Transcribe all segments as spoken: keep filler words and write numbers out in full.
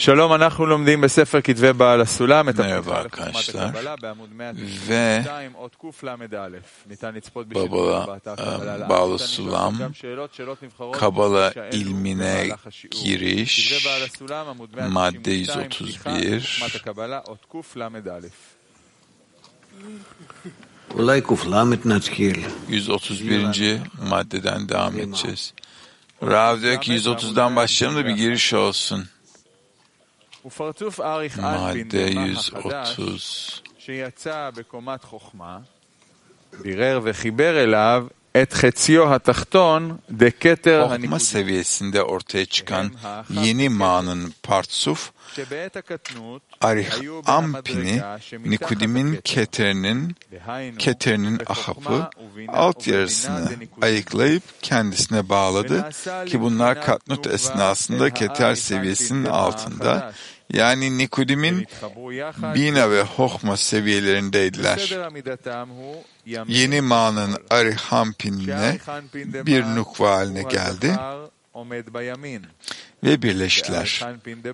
שלום, אנחנו לומדים בספר כתבי בעל הסולם את Merhaba arkadaşlar ve Baba Bağlı Sulam Kabala ilmine giriş madde yüz otuz bir yüz otuz birinci maddeden devam edeceğiz. Rav diyor ki yüz otuzdan başlayalım da bir giriş olsun. Madde yüz otuz. Hokma seviyesinde ortaya çıkan yeni ma'nın partsuf, Arihampini, Nikodim'in keterinin, keterinin ahapı, alt yarısını ayıklayıp kendisine bağladı ki bunlar katnut esnasında keter seviyesinin altında, yani Nikodim'in Bina ve Hokma seviyelerindeydiler. Yeni ma'nın Arihampin'ine bir nukva haline geldi ve birleştiler.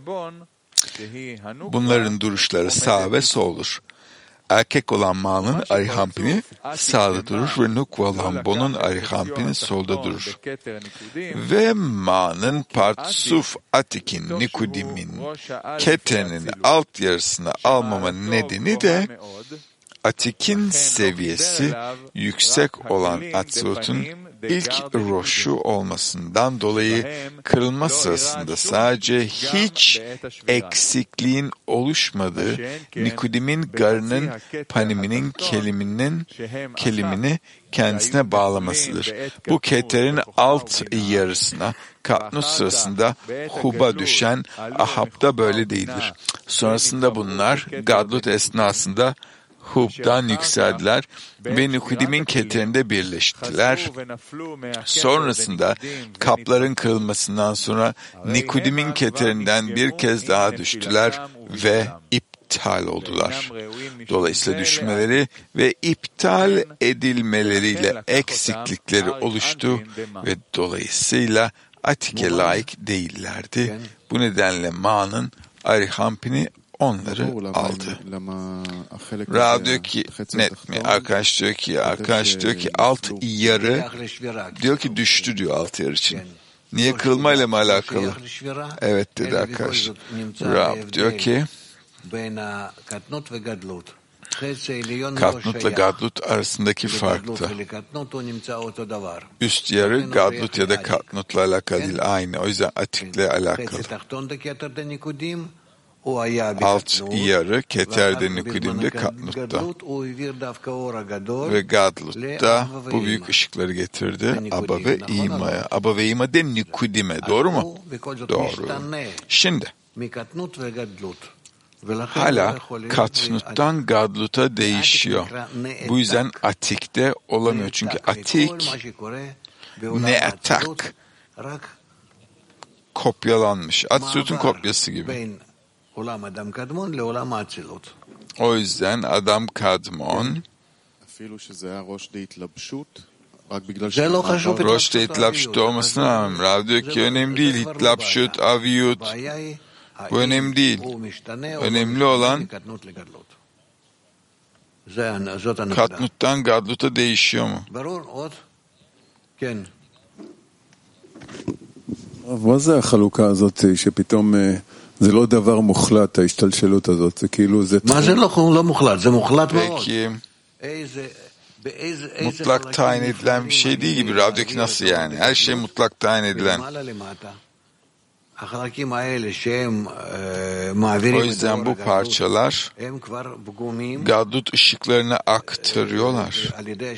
Bunların duruşları sağ ve soldur. Erkek olan ma'nın Arihampini sağda durur ve nukva olan bonun Arihampini solda durur. Ve ma'nın partsuf atikin Nikodim'in keterinin alt yarısını almama nedeni de Atik'in seviyesi yüksek olan Atzilut'un ilk roşu olmasından dolayı kırılma sırasında sadece hiç eksikliğin oluşmadığı Nikodim'in garının paniminin keliminin kelimini kendisine bağlamasıdır. Bu keterin alt yarısına katnut sırasında huba düşen ahapta böyle değildir. Sonrasında bunlar gadlut esnasında hub'dan yükseldiler ve Nikodim'in keterinde birleştiler. Sonrasında kapların kırılmasından sonra Nikodim'in keterinden bir kez daha düştüler ve iptal oldular. Dolayısıyla düşmeleri ve iptal edilmeleriyle eksiklikleri oluştu ve dolayısıyla Atik'e layık değillerdi. Bu nedenle ma'nın Arihampini onları aldı. Rav diyor ki net mi? Arkadaş diyor ki arkadaş diyor ki alt yarı diyor ki düştü diyor alt yarı için. Niye kırılmayla mı alakalı? Evet dedi arkadaş. Rav diyor ki Katnut'la Gadlut arasındaki farkta. Üst yarı Gadlut ya da Katnut'la alakalı değil, aynı. O yüzden Atik'le alakalı. Alt yarı Keter'de, Nikodim'de, Katnut'ta ve Gadlut'ta bu büyük ışıkları getirdi Abba ve İma'ya. Abba ve İma de Nikodim'e. Doğru mu? Doğru. Şimdi hala Katnut'tan Gadlut'a değişiyor. Bu yüzden Atik'te olamıyor. Çünkü Atik ne atak kopyalanmış. Atzilut'un kopyası gibi. O yüzden Adam Kadmon Roş'ta itlapşut olmasına rağmen Rav diyor ki önemli değil, itlapşut, aviyut bu önemli değil. Önemli olan Katnut'tan Gadlut'a değişiyor mu? מה זה החלוקה הזאת שפתאום זה לא דבר מוחלט, ההשתלשלות הזאת, זה כאילו זה... מה זה לא מוחלט? זה מוחלט מאוד. Mutlak tayin edilen bir şey değil gibi. Rab'daki nasıl yani? Her şey mutlak tayin edilen. O yüzden bu parçalar Gadlut ışıklarına aktarıyorlar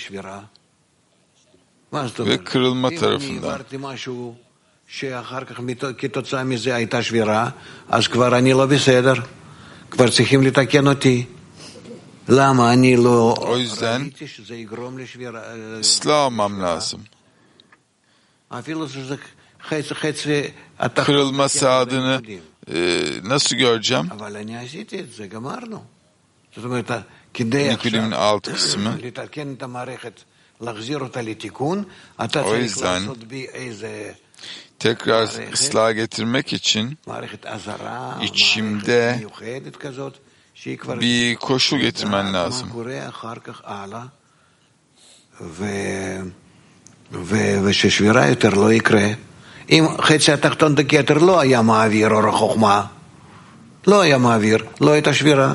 ve kırılma tarafından. שאחר כך כתוצאה מזה הייתה שבירה, אז כבר אני לא בסדר, כבר צריכים לתקן אותי. למה אני לא ראיתי שזה יגרום לשבירה? İslam'am lazım. אפילו שזה חצי חצי kırılma sağdığını e, nasıl göreceğim? אבל אני עשיתי את זה, גמרנו. זאת אומרת, Nikodim'in alt kısmı. לתקן את המערכת, להחזיר אותה לתיקון, אתה צריך לעשות בי איזה Tekrar ıslah getirmek için içimde bir koşul getirmen lazım. וששבירה יותר לא יקרה. אם חצי התחתון דקטר לא היה מעביר אור החוכמה, לא היה מעביר, לא הייתה שבירה.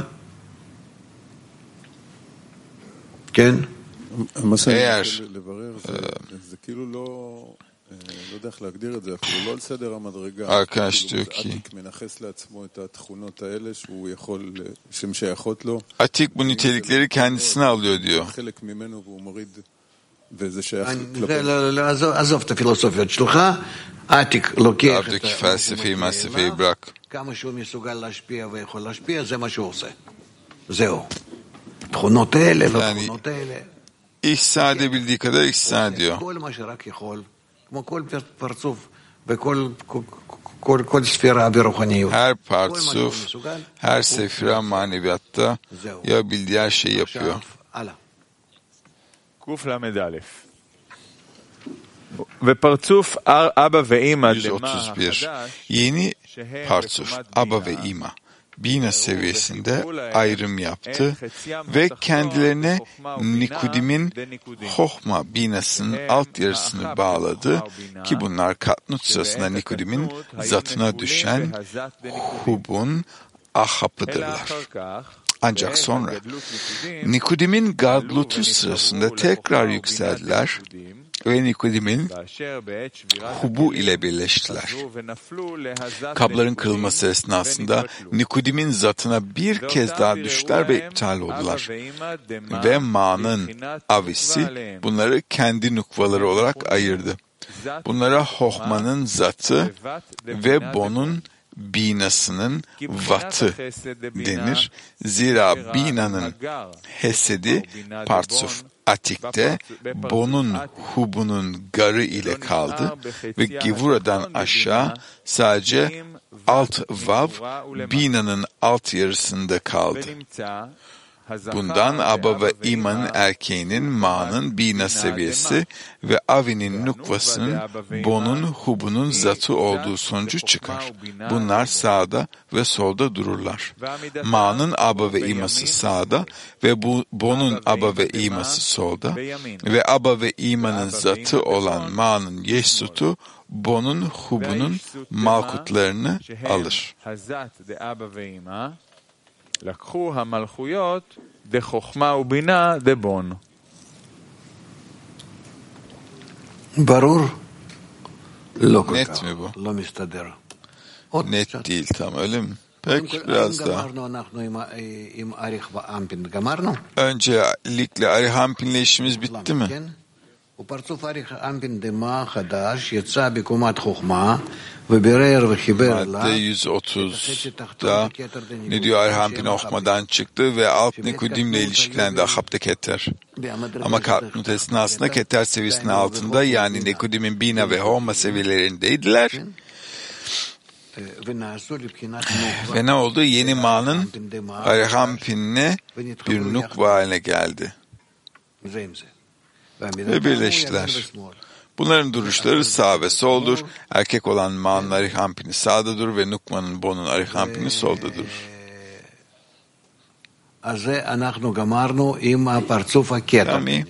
כן? מה שאני רוצה לברר זה כאילו לא, לא יודע איך להגדיר את זה, אפילו לא על סדר המדרגה. עתיק מנחס לעצמו את התכונות האלה שהוא יכול, שהן שייכות לו. Atik bu nitelikleri kendisine alıyor diyor. חלק ממנו והוא מוריד וזה שייך כלפי. עזוב את הפילוסופיות שלך, עתיק לוקח את פלספי, מספי, ברק. כמה שהוא מסוגל להשפיע ויכול להשפיע, זה מה שהוא עושה. זהו. תכונות האלה, לא תכונות האלה. İhsa edebildiği kadar ihsa ediyor. כל מה שרק יכול, כמו כל פרצוף וכל כל, כל ספירה ברוחניות. Her parçuf, her sefira maneviyatta ya bildiği her şeyi yapıyor. קוף למד א' ופרצוף אבא ואמא דמה החדש Yeni parçuf, Aba ve İma Bina seviyesinde ayrım yaptı ve kendilerine Nikudim'in Hohma binasının alt yarısını bağladı ki bunlar Katnut sırasında Nikudim'in zatına düşen Hub'un ahapıdırlar. Ancak sonra Nikudim'in Gadlut'u sırasında tekrar yükseldiler ve Nikudim'in Hub'u ile birleştiler. Kabların kırılması esnasında Nikudim'in zatına bir kez daha düştüler ve iptal oldular. Ve Ma'nın avisi bunları kendi nukvaları olarak ayırdı. Bunlara Hohma'nın zatı ve Bon'un binasının vatı denir. Zira binanın hesedi partsuf atikte, Bon'un hubunun garı ile kaldı ve Givura'dan aşağı sadece alt vav binanın alt yarısında kaldı. Bundan Aba ve İma'nın erkeğinin Ma'nın Bina seviyesi ve Avi'nin nukvasının Bon'un hubunun zatı olduğu sonucu çıkar. Bunlar sağda ve solda dururlar. Ma'nın Aba ve İma'sı sağda ve bu Bon'un Aba ve İma'sı solda ve Aba ve İma'nın zatı olan Ma'nın Yesutu Bon'un hubunun malkutlarını alır. לקחו המלכויות דחוכמה ובינה דבון. ברור? לא כל Net כך. mi bu? לא מסתדר. Net değil tam öyle mi? Peki biraz daha. עם אריך ואמפין גמרנו? Öncelikle Arihampin'le işimiz bitti mi? ופרצוף אריך אמפין דמה חדש יצא בקומת חוכמה ובירר וחיבר לה. Madde yüz otuzda ne diyor? Arihampin Ohma'dan çıktı ve alt Nikudim'le ilişkilendi Ahap'ta Keter. Ama Katnut esnasında Keter seviyesinin altında yani Nikudim'in Bina ve Hohma seviyelerindeydiler. Ve ne oldu? Yeni Ma'nın Arihampin'le bir nukva haline geldi. Ve birleştiler. Bunların duruşları sağ ve soldur. Erkek olan Ma'nın Arihampini sağda durur ve Nukma'nın Bon'un Arihampini solda durur. Tamam.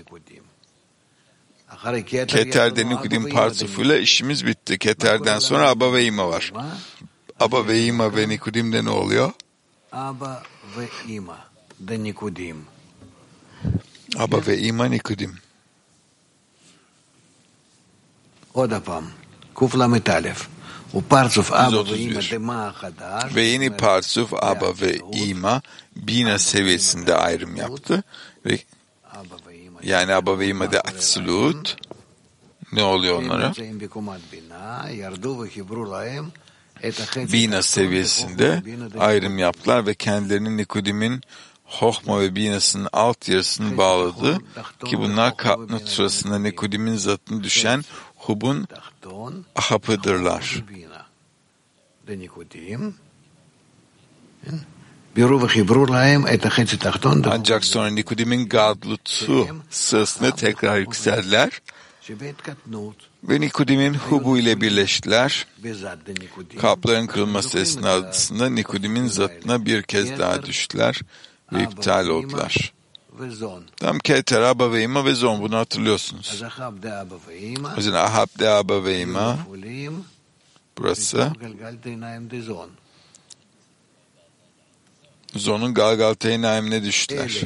Keter'de Nikudim parçufuyla işimiz bitti. Keter'den sonra Aba ve İma var. Aba ve İma ve Nikudim'de ne oluyor? Aba ve İma de Nikudim. Aba ve İma Nikudim. עוד הפעם, קוף למד א', ופרצוף אבא ואמא דמה החדש. Ve yeni parçuf Aba ve İma Bina seviyesinde ayrım yaptı. Ve yani Aba ve İma'da Atsilut ne oluyor onlara? Bina seviyesinde ayrım yaptılar ve kendilerini Nikudim'in Hohma ve Bina'sının alt yarısını bağladı ki bunlar Katnut sırasında Nikudim'in zatını düşen Hub'un ahapıdırlar. Ancak sonra Nikudim'in Gadlut'u sırasında tekrar yükseldiler Ve Nikodim'in Hubu ile birleştiler. Kalpların kırılması esnasında Nikodim'in zatına bir kez daha düştüler ve iptal oldular. Tam Keter, Abba ve İma ve Zon, bunu hatırlıyorsunuz. O yüzden Ahab de Abba ve İma, burası Zon'un Galgalteynayim'ine düştüler.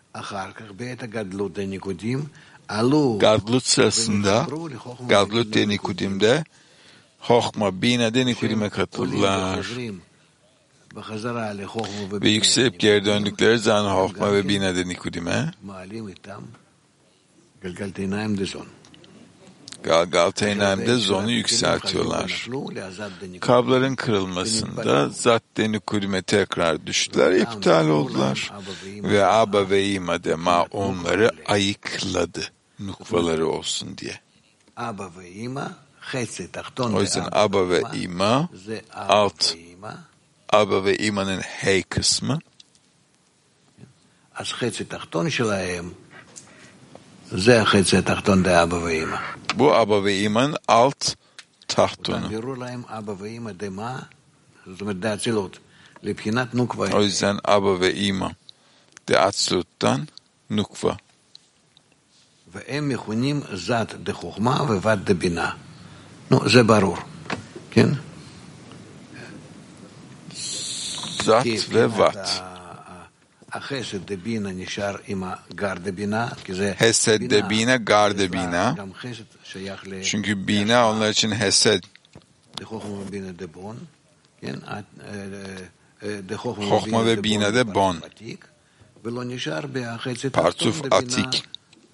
Gadlut sırasında, Gadlut de Nikodim'de, Hochma, Bina de Nikodim'e katıldılar. Ve yükselip geri döndükleri zaman Hochma ve Bina de Nikodim'e, Galgalteynayim'de Zon'u yükseltiyorlar. Kabların kırılmasında Zat de Nikodim'e tekrar düştüler, iptal oldular. Ve Abba ve İma de Ma onları ayıkladı, nukvaları olsun diye. O yüzden Abba ve İma, alt Abba ve İma'nın hey kısmı, bu Abba ve İma'nın alt tahtonu. O yüzden Abba ve İma de Atslut'tan Nukva. Zat ve Vat. Hesed de Bina, Gar de Bina. Çünkü Bina onlar için Hesed. Hochma ve Bina de Bon. Partuf Atik.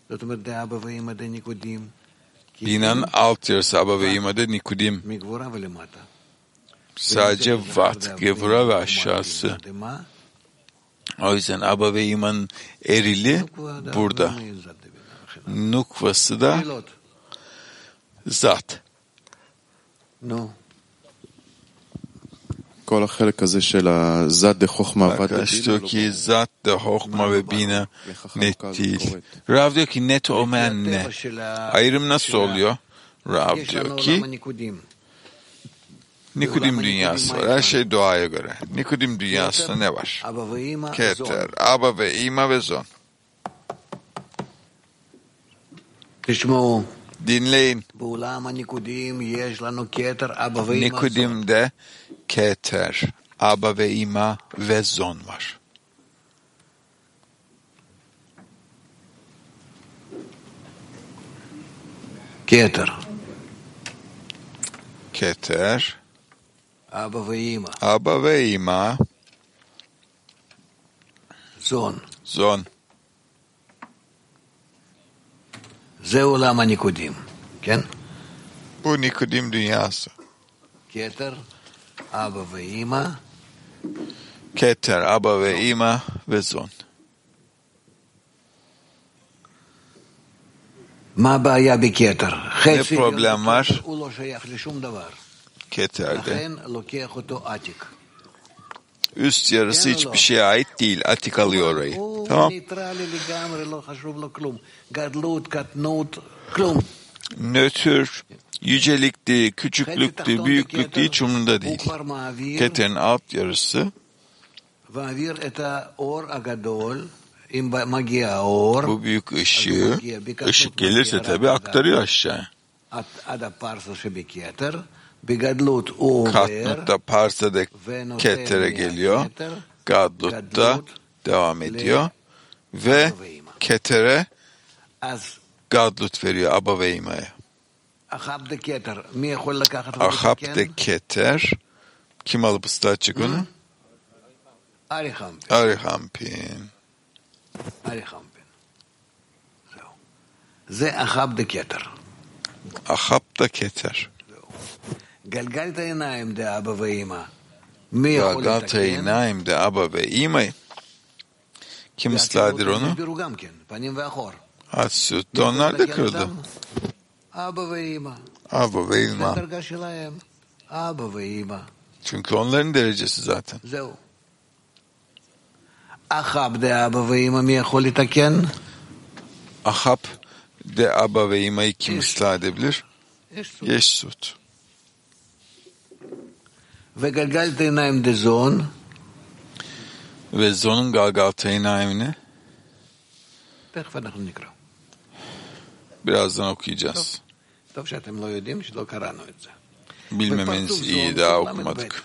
Bina'nın alt yarısı Abba ve İma de Nikodim. Sadece Vat, Gevura ve aşağısı. O yüzden Abba ve İma'nın erili burada. Nukvası da Zat. Arkadaş diyor ki Zat de Hochma ve Bina net değil. Rav diyor ki net olmayan ne? Ayrım nasıl oluyor? Rav diyor ki Nikodim dünyası var. Her şey doğaya göre. Nikodim dünyasında ne var? Keter, Abba ve İma ve Zon. Dinleyin. Nikodim'de Keter, Abba ve İma ve Zon var. Keter. Keter. Abba ve İma. Abba ve İma. Zon. Zon. Ze ulama Nikodim. Ken? Bu Nikodim dünyası. Keter, Abba ve İma. Keter, Abba ve İma ve Zon. Ma ba'ya bi Keter? Ne problem var? Keter'de. Üst yarısı hiçbir şeye ait değil. Atik alıyor orayı. Tamam. Nötr, yücelikti, küçüklüktü, büyüklüktü hiç umurunda değil. Keter'in alt yarısı bu büyük ışığı, ışık gelirse tabii aktarıyor aşağı. Katnut'ta Parsa'da Keter'e geliyor. Gadlut'ta devam ediyor. Ve Keter'e Gadlut veriyor Abba ve İma'ya. Ahab de Keter. Kim alıp ıslatacak onu? Arihampin. Arihampin. Arihampin. Ze Ahab de Keter. Ahab da Keter. Galgalteynayim de Abba ve İma. Galgalteynayim de Abba ve İma. Kim ısladır onu? Hatsut. Onlar da kırıldı. Abba ve İma. Abba ve İma. Abba ve İma. Çünkü onların derecesi zaten. Ahab de Abba ve İma mi yachol litaken? Ahab De Abba ve İma'yı kim ıslah edebilir? Yeşsut. Ve Galgalta İnaim de Zon. Ve Zon'un Galgalta İnaim ne? Birazdan okuyacağız. Bilmemeniz iyi, daha okumadık.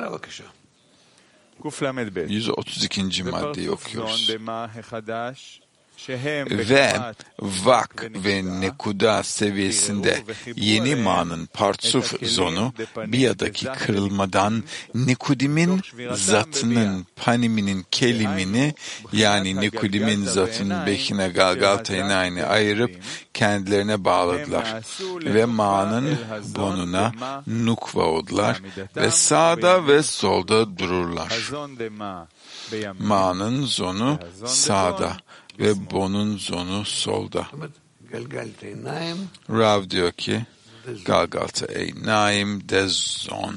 yüz otuz ikinci maddeyi okuyoruz. Ve vak ve nekuda seviyesinde yeni ma'nın partsuf zonu biyadaki kırılmadan Nikudimin zatının paniminin kelimini yani Nikudimin zatının bekine galgaltayına aynı ayırıp kendilerine bağladılar. Ve ma'nın bonuna nukva oldular ve sağda ve solda dururlar. Ma'nın zonu sağda ve bonun zonu solda. Rav diyor ki Galgalta Einaim de Zon.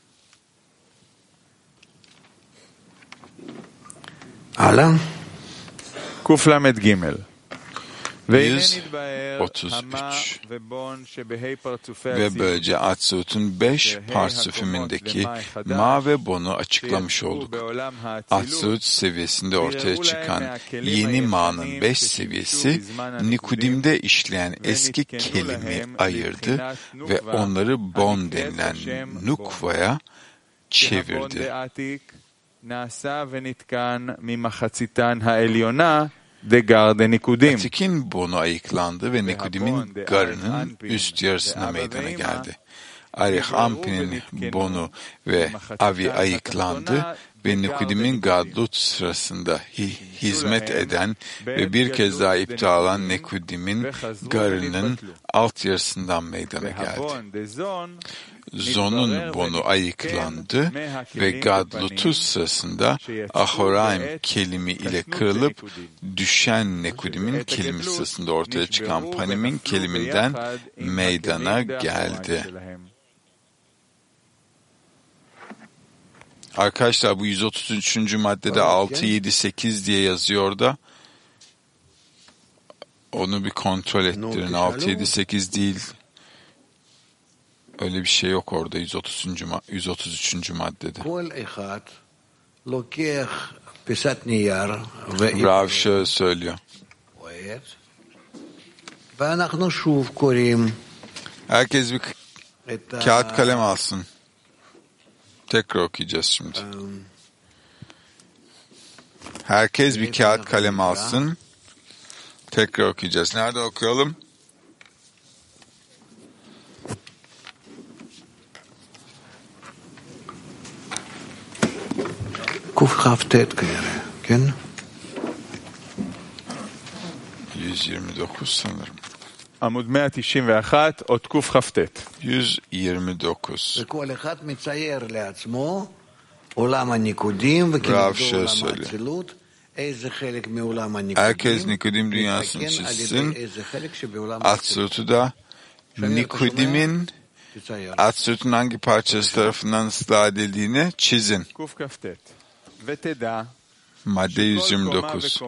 Alam Kuf Lamed Gimel yüz otuz üç ve böylece Atsut'un beş parsüfümündeki ma ve bonu açıklamış olduk. Atsut seviyesinde ortaya çıkan yeni ma'nın beş seviyesi Nikudim'de işleyen eski kelimi ayırdı ve onları bon denilen nukvaya çevirdi. Atik'in bonu ayıklandı ve Nikudim'in garının üst yarısına meydana geldi. Arich Ampi'nin bonu ve avi ayıklandı ve Nikudim'in gadlut sırasında hi- hizmet eden ve bir kez daha iptal olan Nikudim'in garının alt yarısından meydana geldi. Zon'un bonu ayıklandı ve gadlutu sırasında Ahoraim kelimi ile kırılıp düşen Nekudim'in kelimi sırasında ortaya çıkan Panim'in keliminden meydana geldi. Arkadaşlar bu yüz otuz üçüncü maddede altı, yedi, sekiz diye yazıyor da onu bir kontrol ettirin. altı, yedi, sekiz değil. Öyle bir şey yok orada yüz otuzuncu yüz otuz üçüncü maddede. Rav şöyle söylüyor. Herkes bir kağıt kalem alsın. Tekrar okuyacağız şimdi. Herkes bir kağıt kalem alsın. Tekrar okuyacağız. Nerede okuyalım? Kuf Haftet kıyarı. Ken? yüz yirmi dokuz sanırım. Amud mea tishin ve achat ot kuf Haftet. yüz yirmi dokuz. Kol echad mitzayer leatzmo olam hanikudim ve kinegdo olam hatzilut. Herkes Nikudim dünyasını çizsin. Atsut'u da Nikudim'in Atsut'un hangi parçası tarafından ıslah edildiğini çizin. Madde yüz yirmi dokuz.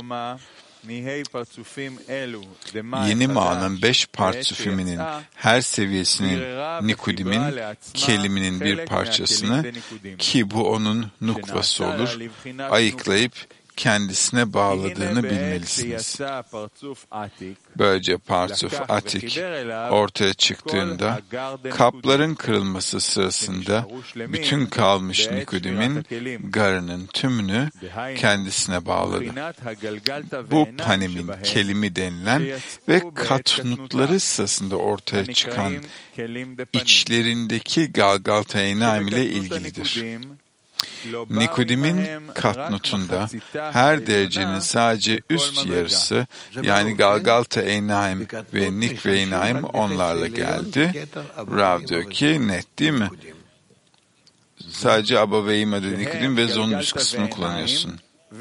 Yeni ma'nın beş partsüfümünün her seviyesinin Nikudim'in keliminin bir parçasını ki bu onun nukvası olur ayıklayıp kendisine bağladığını bilmelisiniz. Böylece Partsuf Atik ortaya çıktığında kapların kırılması sırasında bütün kalmış Nikudim'in garının tümünü kendisine bağladı. Bu Panim'in kelimi denilen ve katnutları sırasında ortaya çıkan içlerindeki Galgalta Einaim ile ilgilidir. Nikudim'in katnutunda her derecenin sadece üst yarısı yani Galgalta Einaim ve Nikve Einaim onlarla geldi. Rav diyor ki net değil mi? Sadece Abba ve İma'da Nikudim ve Zon'un üst kısmını kullanıyorsun.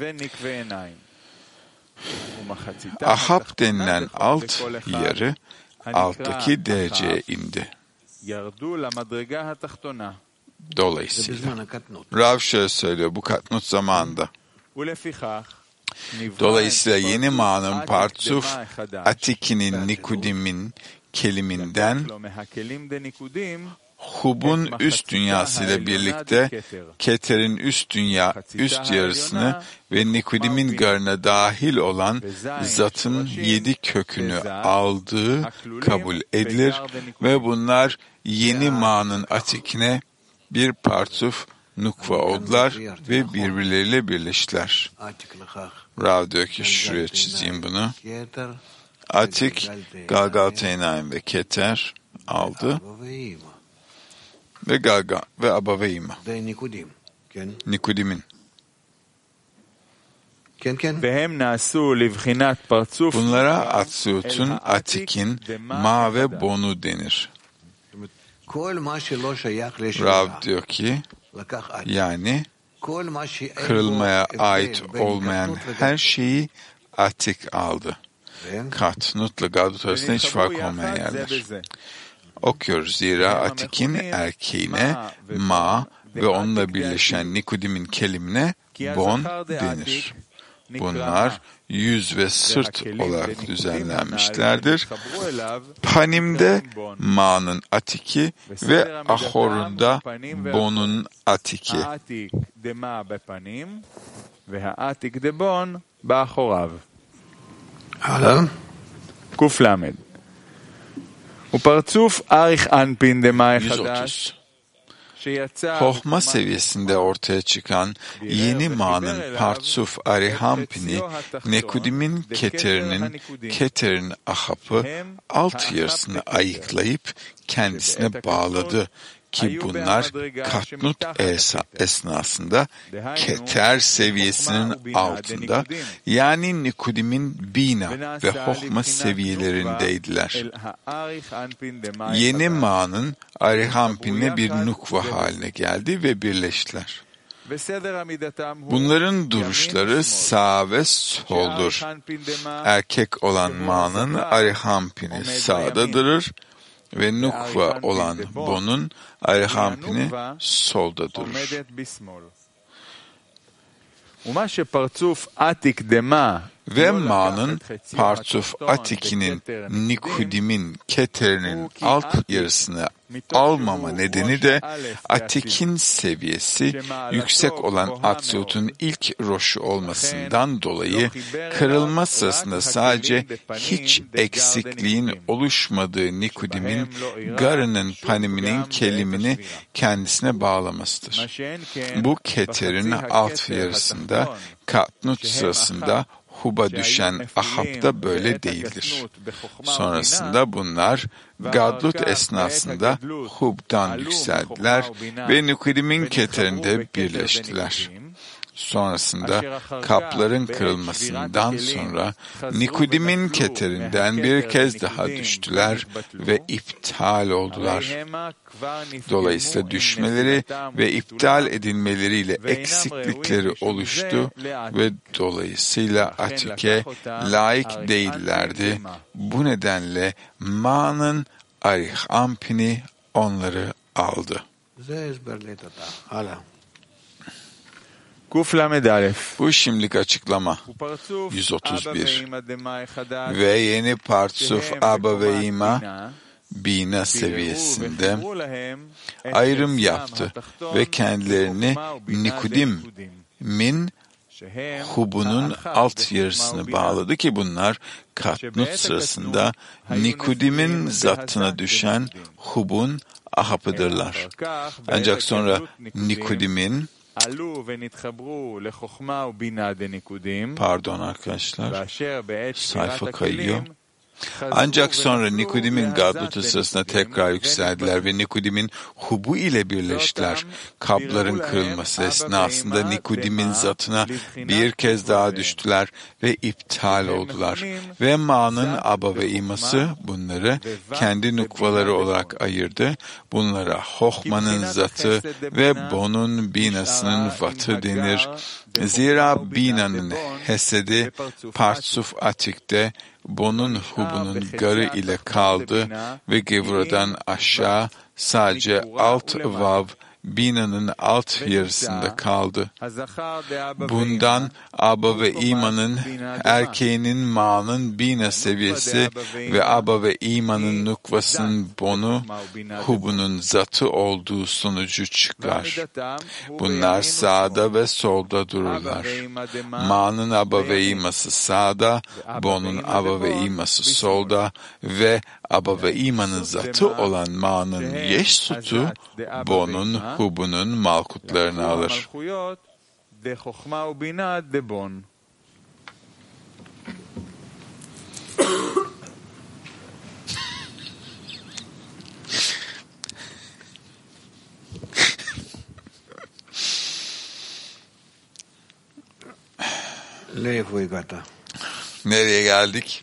Ahab denilen alt yarı alttaki dereceye indi. Dolayısıyla Rav şöyle söylüyor bu katnut zamanında. Dolayısıyla yeni ma'nın partsuf atikinin Nikudimin keliminden Hub'un üst dünyasıyla birlikte Keter'in üst dünya üst yarısını ve Nikudim'in garına dahil olan zatın yedi kökünü aldığı kabul edilir ve bunlar yeni ma'nın atikine bir partsuf nukva oldular ve birbirleriyle birleştiler. Rav diyor ki şuraya çizeyim bunu. Atik, Galgalteynayim ve Keter aldı. Ve Gaga ve Aba ve İma. Nikudim'in. Bunlara Atsut'un, Atik'in, Ma ve Bon'u denir. Rav diyor ki, yani kırılmaya ait olmayan her şeyi Atik aldı. Kat, Nut'la Gadlut arasında hiç fark olmayan yerler. Okuyoruz zira Atik'in erkeğine Ma ve onunla birleşen Nikudim'in kelimine Bon denir. Bunlar yüz ve sırt olarak düzenlenmişlerdir. Panim'de Ma'nın Atiki ve Ahor'unda Bon'un Atiki. Hala. Kuf Lamed. Upartsuf arich anpin demay hadash. Hohma seviyesinde ortaya çıkan yeni ma'nın partsuf arihampini, Nekudim'in keterinin, keterin ahapı alt yarısını ayıklayıp kendisine bağladı. Ki bunlar Katnut esa esnasında Keter seviyesinin altında, yani Nikudim'in Bina ve Hohma seviyelerindeydiler. Yeni ma'nın Arihampin'le bir nukva haline geldi ve birleştiler. Bunların duruşları sağ ve soldur. Erkek olan ma'nın Arihampin'i sağda durur ve nukva olan Bon'un Arihampin'i solda durur. Ve Ma'nın partsuf Atik'inin Nikudim'in Keter'inin alt yarısını almama nedeni de Atik'in seviyesi yüksek olan Atsut'un ilk roşu olmasından dolayı kırılma sırasında sadece hiç eksikliğin oluşmadığı Nikudim'in garının paniminin kelimini kendisine bağlamasıdır. Bu Keter'in alt yarısında Katnut sırasında Hub'a düşen Ahab da böyle değildir. Sonrasında bunlar Gadlut esnasında Hub'dan yükseldiler ve Nikudim'in Keter'inde birleştiler. Sonrasında kapların kırılmasından sonra Nikudim'in Keter'inden bir kez daha düştüler ve iptal oldular. Dolayısıyla düşmeleri ve iptal edilmeleriyle eksiklikleri oluştu ve dolayısıyla Atik'e layık değillerdi. Bu nedenle Ma'nın Arihampin'i onları aldı. Bu şimdilik açıklama. yüz otuz bir. Ve yeni partsuf Aba ve İma Bina seviyesinde ayrım yaptı ve kendilerini Nikudim'in Hub'unun alt yarısını bağladı ki bunlar Katnut sırasında Nikudim'in zatına düşen Hub'un ahapıdırlar. Ancak sonra Nikudim'in Pardon arkadaşlar, sayfa kayıyor. Ancak sonra Nikudim'in Gadlut sırasında tekrar yükseldiler ve Nikudim'in Hub'u ile birleştiler. Kapların kırılması esnasında Nikudim'in zatına bir kez daha düştüler ve iptal oldular. Ve Ma'nın Aba ve İması bunları kendi nukvaları olarak ayırdı. Bunlara Hohma'nın zatı ve Bon'un Bina'sının vatı denir. Zira Bina'nın hesedi partsuf Atik'te Bon'un Hub'unun garı ile kaldı ve Gevura'dan aşağı sadece alt vav binanın alt yarısında kaldı. Bundan Abba ve İma'nın erkeğinin ma'nın bina seviyesi ve Abba ve İma'nın nukvasının bonu hubunun zatı olduğu sonucu çıkar. Bunlar sağda ve solda dururlar. Ma'nın Abba ve İma'sı sağda, bonun Abba ve İma'sı solda ve Abba ve İma'nın zatı olan ma'nın yeş sutu bonun hubunun malkutlarını alır. Nereye geldik?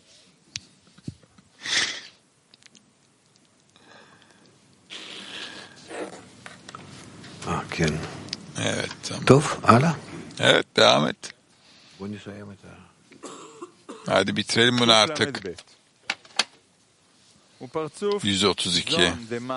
Evet, tamam. Tuf, hala? Evet, devam et. Hadi bitirelim bunu artık. yüz otuz iki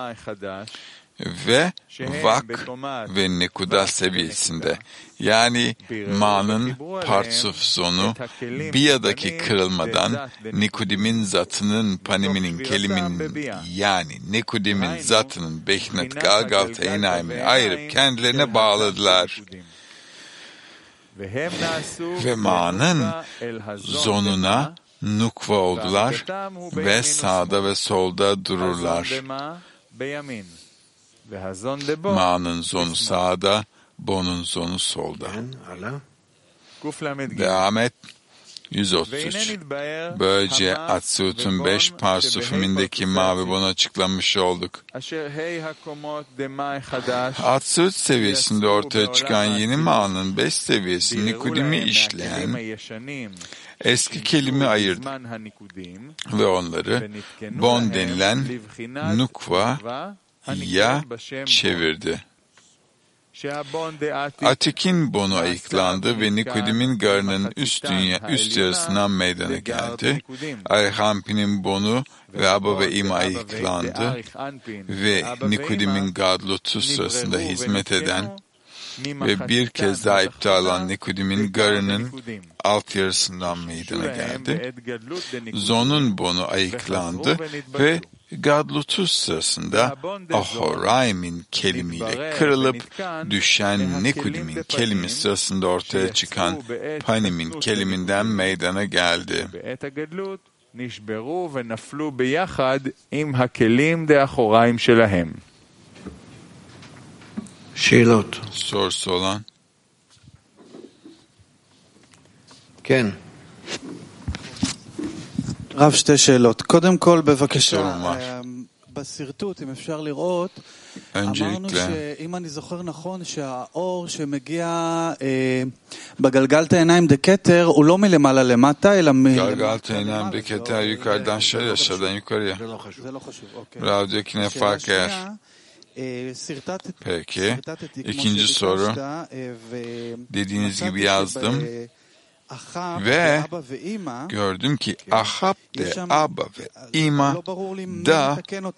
ve vak ve nekuda seviyesinde, yani ma'nın partsuf zonu biyadaki kırılmadan Nikudimin zatının paniminin keliminin, yani Nikudimin zatının Behnet Galgalta Enayim'i ayırıp kendilerine bağladılar. Ve ma'nın zonuna nukva oldular ve sağda ve solda dururlar. Ma'nın zonu sağda, bonun zonu solda. Devam et. yüz otuz üç. Böylece Atsut'un beş parsufimindeki ma ve bunu açıklamış olduk. Atsut seviyesinde ortaya çıkan yeni ma'nın beş seviyesi Nikudim'i işleyen eski kelime ayırdı ve onları bon denilen nukva ya çevirdi. Atik'in bonu ayıklandı ve Nikudim'in garının üst dünya üst yarısından meydana geldi. Arihampin'in bonu ve Abba ve İma ayıklandı ve Nikudim'in gadlutu sırasında hizmet eden ve bir kez daha iptal olan Nikudim'in garının alt yarısından meydana geldi. Zon'un bonu ayıklandı ve Gadlutus sırasında Ahoraim'in kelimiyle kırılıp düşen Nikudim'in kelimi sırasında ortaya çıkan Panim'in keliminden meydana geldi. Şeylot. Sorusu olan? Ken. רב, שתי שאלות. קודם כל, בבקשה, בסרטוט, אם אפשר לראות, אמרנו שאם אני זוכר נכון, שהאור שמגיע בגלגלת העיניים דקטר, הוא לא מלמעלה למטה, אלא מלמעלה. גלגלת העיניים דקטר yukarıdan aşağıya, aşağıdan yukarıya. זה לא חשוב, אוקיי. Radyokine fark eder. Peki, ikinci soru. Dediğiniz gibi yazdım. Ve gördüm ki Ahab de Abba ve İma da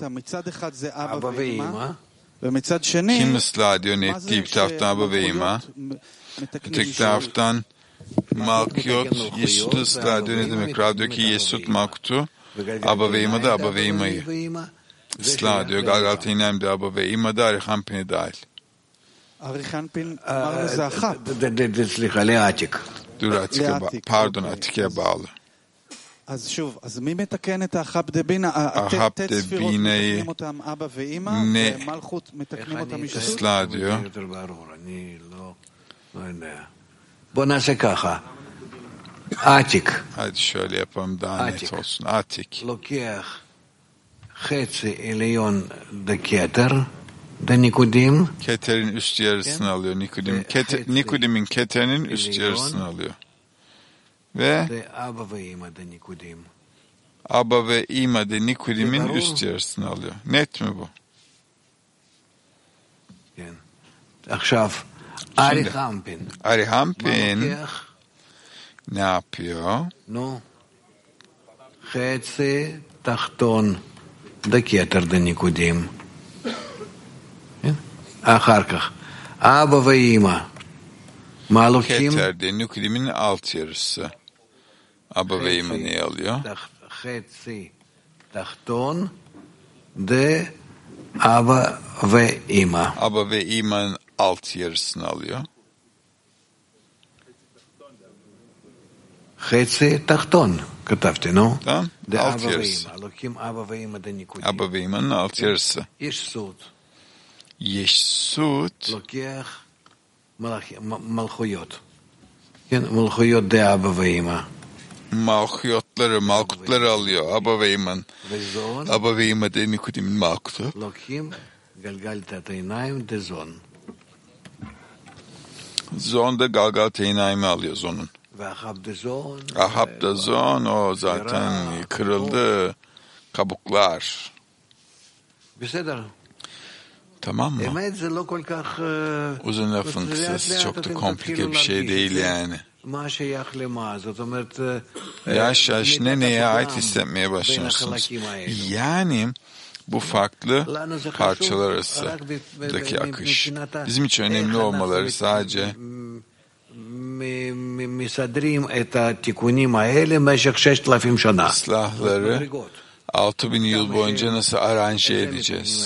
kim ıslah ediyor netliği bir taraftan Abba ve İma, öteki taraftan Malkiyot Yesud'u ıslah ediyor. Ne demek? Radyodaki Yesud Malkut'u, Abba ve İma da Abba ve İma'yı ıslah ediyor. Galgalta inem de Abba ve İma da Arihampin'e dahil. Arihampin marnuza Ahab. Dur Atik'e ba- pardon Atik'e bağlı. אז שוב, אז מי מתקן את האחב דבינה? Ahab ספירות דבינאי מתקנים אותם אבא ואמא, ומלכות מתקנים אותם משתות. ıslah ediyor. בוא נעשה ככה. עתיק. Hadi şöyle yapalım daha net Atik. olsun. Atik. לוקח חצי עליון דקטר, דניקודים. Keter'in üst yarısını alıyor Nikudim. Kete, Nikudim'in Keter'in üst yarısını alıyor. Ve ואבא ואמא דניקודים. Abba ve İma de Nikudim'in üst yarısını alıyor. Net mi bu? כן. עכשיו, ארי חמפין. Arihampin ne yapıyor? נו, חצי תחתון דקטר דניקודים. אחר כך, אבא ואמא, מה לוקחים? Keter'de nüklimin alt yarısı. Aba ve ima neyi alıyor? חצי תחתון, de אבא ואמא. Aba ve ima'nın alt yarısını alıyor. חצי תחתון, כתבתי, נו? Tamam. de Alt אבא yarısı. ואמא, לוקחים אבא ואמא דניקודים. Aba ve ima'nın alt yarısı. יש סוד. Yeshut לוקח מלכ- מ- מלכויות. כן, מלכויות de אבא ואמא. malkuyotları, malkutları alıyor. Aba ve ima'nın. וזון, Aba ve ima de Nikudimin malkutu. לוקחים גלגלת העיניים דזון. Zon da Galgal Teynayim'i alıyor Zon'un. ואחב דזון. Ahab da Zon o zaten kırıldı. Kabuklar. בסדר. Tamam mı? האמת זה לא כל כך... Uzun lafın kısası çok da komplike bir şey değil yani. מה שייך למה? זאת אומרת... Yaş yaş ne neye ait hissetmeye başlıyorsunuz. Yani bu farklı parçalar arasındaki akış. Bizim için önemli olmaları sadece מסדרים את התיקונים האלה במשך ששת אלפים שנה. ıslahları altı bin yıl boyunca nasıl aranje edeceğiz?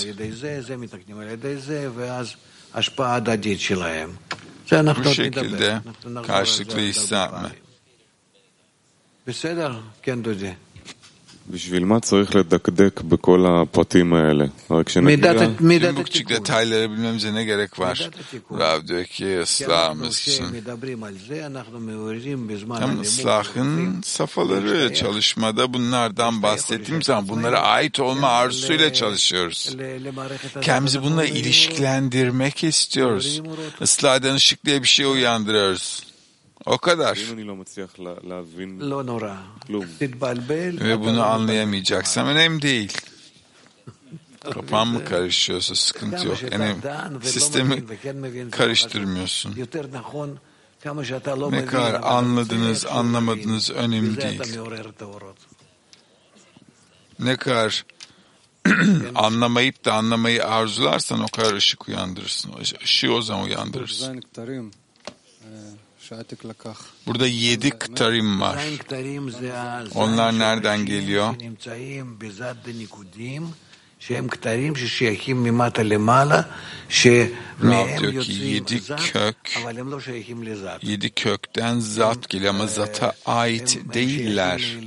Bu şekilde karşılıklı hissetme. בסדר, כן דודי. בשביל מה צריך לדקדק בכל הפרטים האלה? רק שנגיע... Tüm bu küçük detayları bilmemize ne gerek var? Rav diyor ki ıslahımız için. Hem ıslahın safhaları çalışmada bunlardan bahsettiğim zaman bunlara ait olma arzusuyla çalışıyoruz. Kendimizi bununla ilişkilendirmek istiyoruz. Islahdan ışık diye bir şey uyandırıyoruz. O kadar. Ve bunu anlayamayacaksam önemli değil. Kafam mı karışıyorsa sıkıntı yok. Yani sistemi karıştırmıyorsun. Ne kadar anladınız, anlamadınız önemli değil. Ne kadar anlamayıp da anlamayı arzularsan o kadar ışık uyandırırsın. Işığı o zaman uyandırırsın. Burada yedi ktarim var. Onlar nereden geliyor? Rav diyor ki yedi kök, yedi kökten zat geliyor ama zata ait değiller.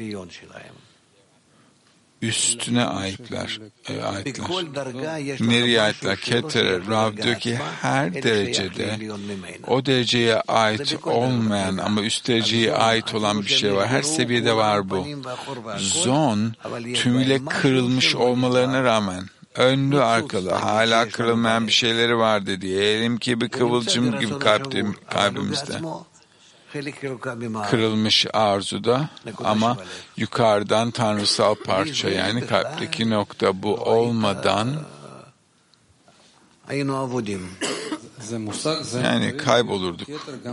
Üstüne aitler, e, aitler. Nereye aitler? Keter'e. Rav diyor ki her derecede o dereceye ait olmayan ama üst dereceye ait olan bir şey var. Her seviyede var bu. Zon tümüyle kırılmış olmalarına rağmen önlü arkalı hala kırılmayan bir şeyleri var dedi. Diyelim ki bir kıvılcım gibi kalpte, kalbimizde. Kırılmış arzuda ama yukarıdan tanrısal parça yani kalpteki nokta bu olmadan yani kaybolurduk.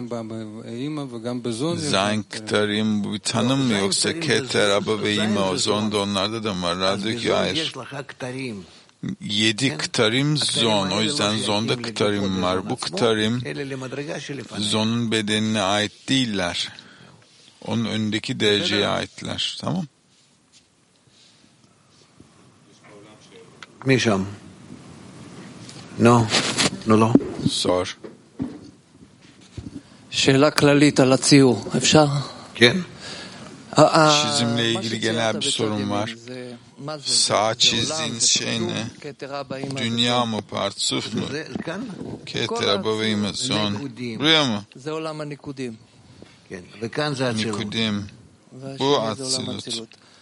Zayn Ktarim bu bir tanım mı yoksa Keter, Aba ve İma o zonda onlarda da var. Radyo ki hayır. Yedi ktarim zon. O yüzden zonda ktarim var. Bu ktarim zonun bedenine ait değiller. Onun önündeki dereceye aitler. Tamam? Misham. No. No, no. Sor. שאלה כללית על הציור. אפשר? כן. Çizimle ilgili genel bir sorun var. Sağ çizdiğiniz şey ne? Dünya mı, partsuf mu? Keter, Aba ve İma, Zon. Buraya mı? Nikudim. Bu Atsilut.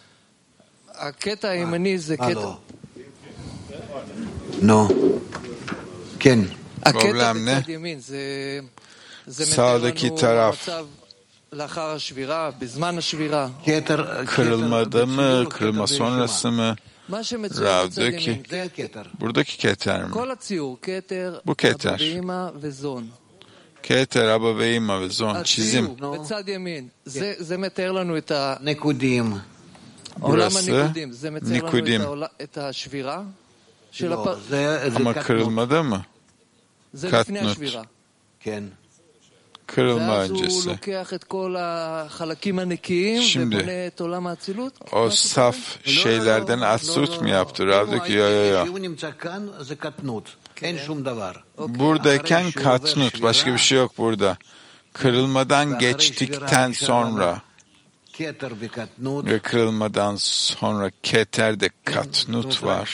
No. Ken. Problem ne? Sağdaki taraf. Kırılmada mı, kırılma sonrası mı? Rav diyor ki, buradaki keter mi? Bu keter. Keter, Aba ve İma ve Zon, çizim. Burası Nikudim. Ama kırılmada mı? Katnut. Kırılma öncesi. Şimdi o saf şeylerden atsut mu yaptı? Rav diyor ki yo yo yo. Buradayken katnut, başka bir şey yok burada. Kırılmadan geçtikten sonra ve kırılmadan sonra keterde katnut var.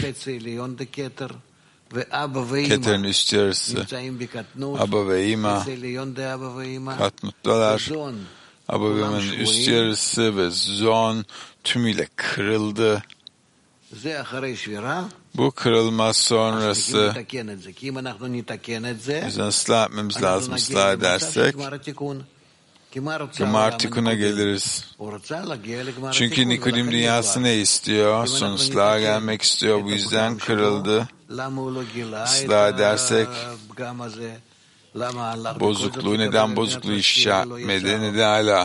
Keterin üst yarısı Abba ve İma katnuttalar. Abba ve İma'nın üst yarısı ve zon tümüyle kırıldı. Bu kırılma sonrası bizden ıslah etmemiz lazım. Islah edersek Gemar Tikun'a geliriz. Çünkü Nikodim dünyası ne istiyor? Son ıslaha gelmek istiyor. Bu yüzden kırıldı. Islah edersek bozukluğu, neden bozukluğu ifşa etmedi, neden hala?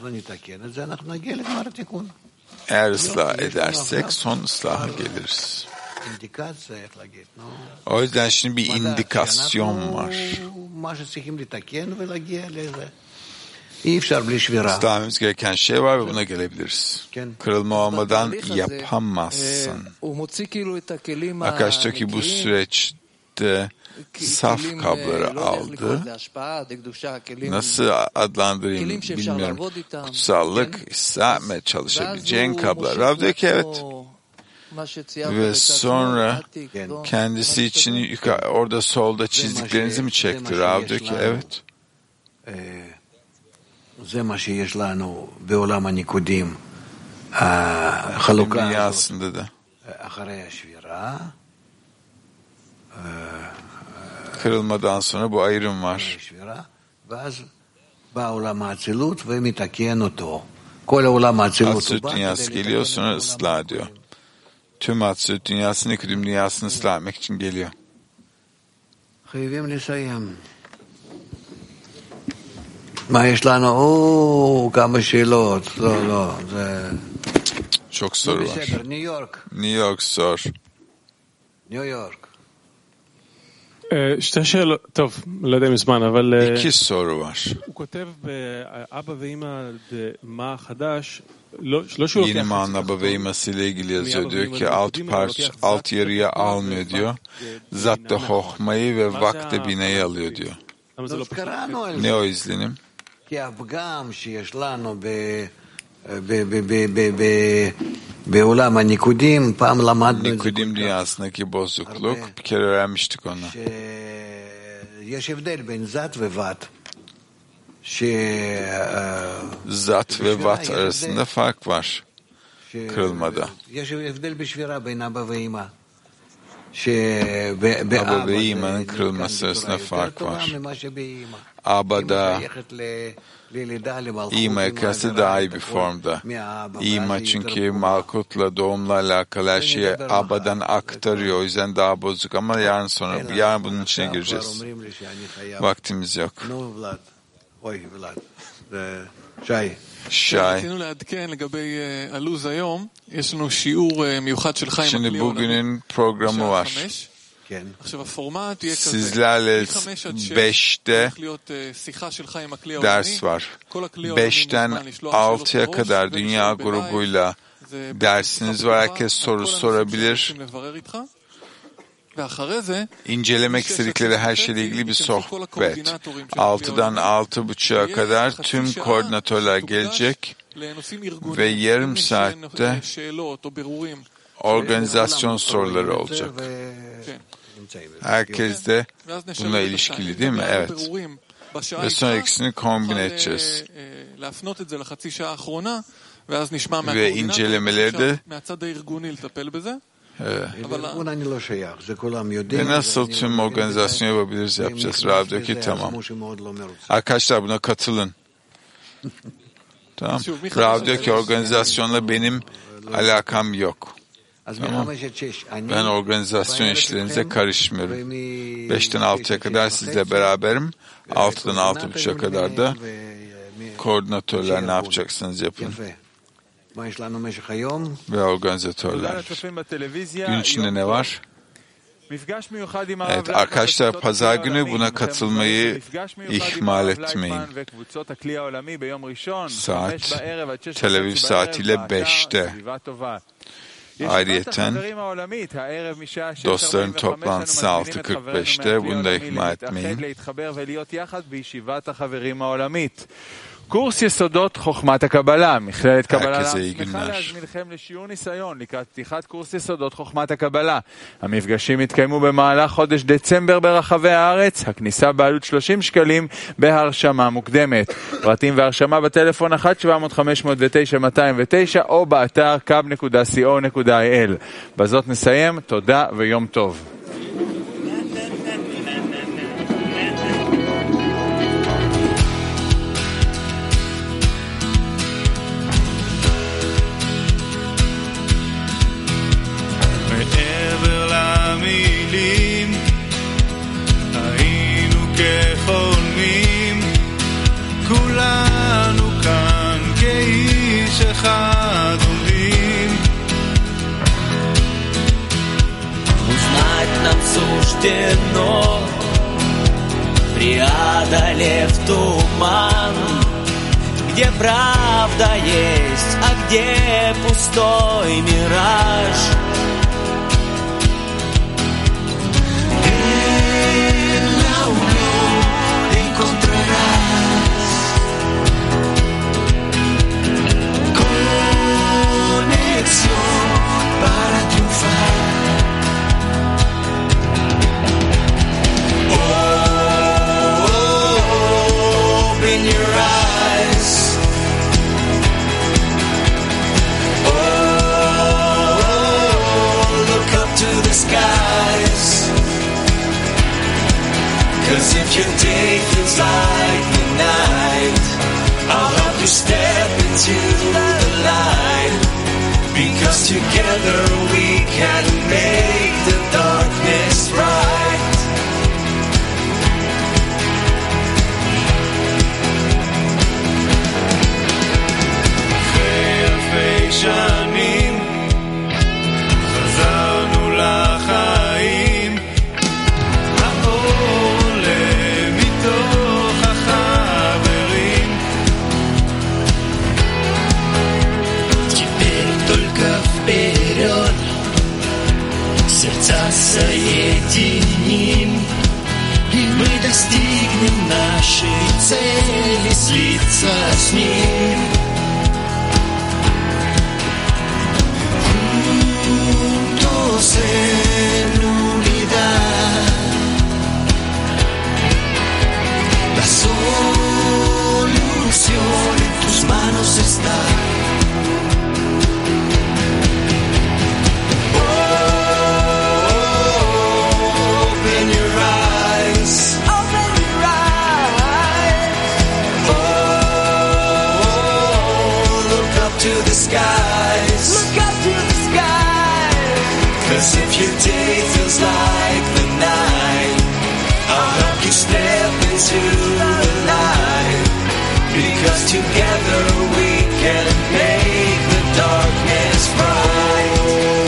Eğer ıslah edersek son ıslaha geliriz. O yüzden şimdi bir indikasyon var. İslam'ımız gereken şey var ve buna gelebiliriz. Kırılma olmadan yapamazsın. Akash diyor ki bu süreçte saf kabları aldı. Nasıl adlandırayım bilmiyorum. Kutsallık, İslam'e çalışabileceğin kablar. Rav diyor ki evet. Ve sonra kendisi için yukarı, orada solda çizdiklerinizi mi çekti? Rav diyor ki evet. זה מה שיש לנו בעולם הניקודים, החלוקה הזאת, אחרי השבירה. Kırılmadan sonra bu ayrım var. ואז בא עולם האצילות ומתקן אותו. כל העולם האצילות. Atsut dünyası geliyor, sonra ıslah diyor. Tüm Atsut dünyası Nikodim dünyasını ıslah etmek için geliyor. חייבים לסיים. מה יש לנו? או, כמה שאלות. לא, לא, זה... çok soru var. ניו יורק. New York sor. ניו יורק. שתי שאלות, טוב, לא יודע אם זמן, אבל... İki soru var. הוא כותב באבא ואמא מה חדש, Yeni manla baba ve imasıyla ilgili yazıyor. Diyor ki alt parça, alt yarıya almıyor diyor. Zat-ı hohmayı ve vakt-ı binayı alıyor diyor. Ne o izlenim? כי הפגם שיש לנו בעולם הניקודים, פעם למדנו את זה. Nikodim dünyasındaki bozukluk, bir kere öğrenmiştik onu. יש הבדל בין זת ובת. Zat ve vat arasında fark var. Kırılmada. יש הבדל בשבירה בין אבא ואמא. Abba ve İma'nın kırılması arasında fark var. Aba'da İma'ya kıyasla daha iyi bir formda. İma çünkü Malkut'la doğumla alakalı her şeyi Aba'dan aktarıyor. O yüzden daha bozuk ama yarın sonra, yarın bunun içine gireceğiz. Vaktimiz yok. Şay. Şimdi bugünün programı var. Sizlerle beşte ders var. Beşten altıya kadar dünya grubuyla dersiniz var. Herkes soru sorabilir. İncelemek istedikleri her şeyle ilgili bir sohbet. Altıdan altı buçuğa kadar tüm koordinatörler gelecek ve yarım saatte organizasyon soruları olacak. Herkes de bununla ilişkili değil mi? Evet. Ve sonra ikisini kombine edeceğiz. Ve incelemeleri de Evet. Ve nasıl tüm organizasyonu yapabiliriz yapacağız. Rav diyor ki tamam. Arkadaşlar buna katılın. Tamam. Rav diyor ki organizasyonla benim alakam yok. Tamam. Ben organizasyon işlerinize karışmıyorum. Beşten altıya kadar sizle beraberim. Altıdan altı buçuğa kadar da koordinatörler ne yapacaksınız yapın. Ve organizatörler. Gün içinde ne var? Evet, arkadaşlar pazar günü buna katılmayı ihmal etmeyin. Saat, Tel Aviv saatiyle beşte. Ayrıyeten dostların toplantısı altı kırk beşte, bunu da ihmal etmeyin. קורס יסודות חוכמת הקבלה, מכללת קבלה שמחה להזמינכם לשיעור ניסיון לקראת פתיחת קורס יסודות חוכמת הקבלה. המפגשים יתקיימו במהלך חודש דצמבר ברחבי הארץ, הכניסה בעלות שלושים שקלים בהרשמה מוקדמת. פרטים והרשמה בטלפון אחת שבע מאות חמש מאות ותשע מאתיים ותשע או באתר קאב נקודה סי או נקודה איי אל. בזאת נסיים, תודה ויום טוב. כולנו כאן כאיש אחד עומדים. Узнать нам суждено, преодолев туман, где правда есть, а где пустой мираж. Para triunfar. Oh, open your eyes. Oh, look up to the skies. 'Cause if your day feels like the night, I'll help you step into the light. Because together we can make the darkness bright. אחרי אלפי שנים חזרנו לחיים, האור עולה מתוך החברים. Вперед, сердца соединим, и мы достигнем нашей цели, слиться с ним. Juntos en unidad, la solución en tus manos está. To the skies, look up to the skies. 'Cause if your day feels like the night, I'll help you step into the light. Because together we can make the darkness bright.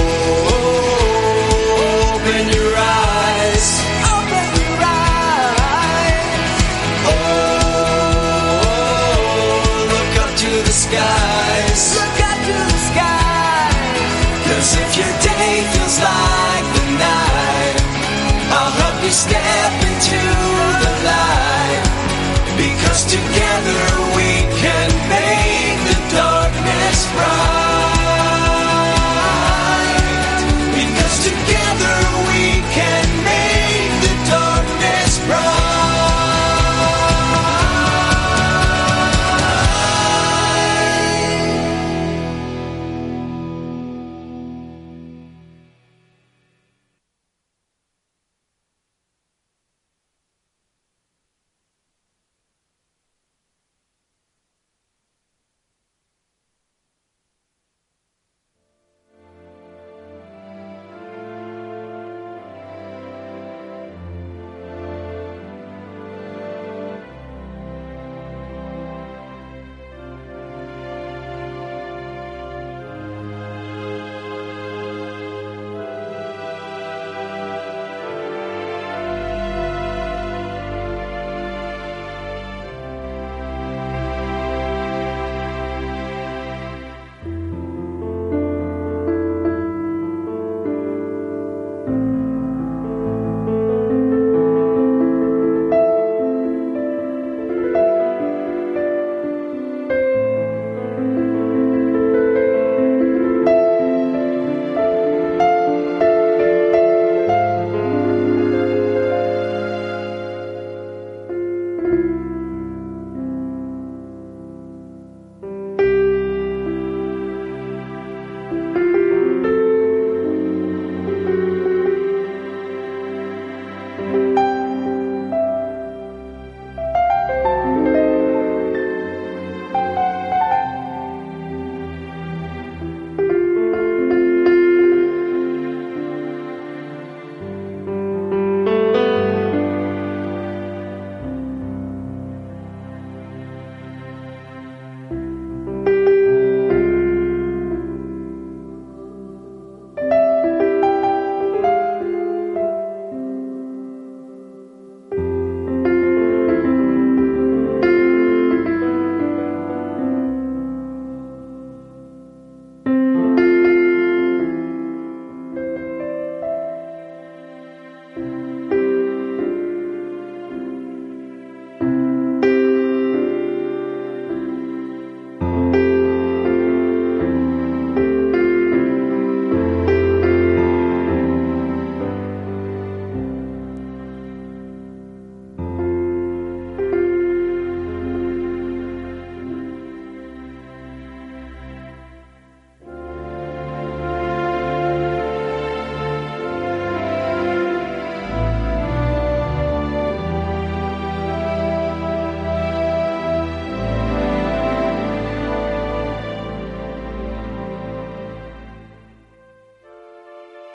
Oh, open your eyes, open your eyes. Oh, look up to the skies. Look up to the sky. 'Cause if your day feels like the night, I'll help you step into the light. Because together we can make the darkness bright.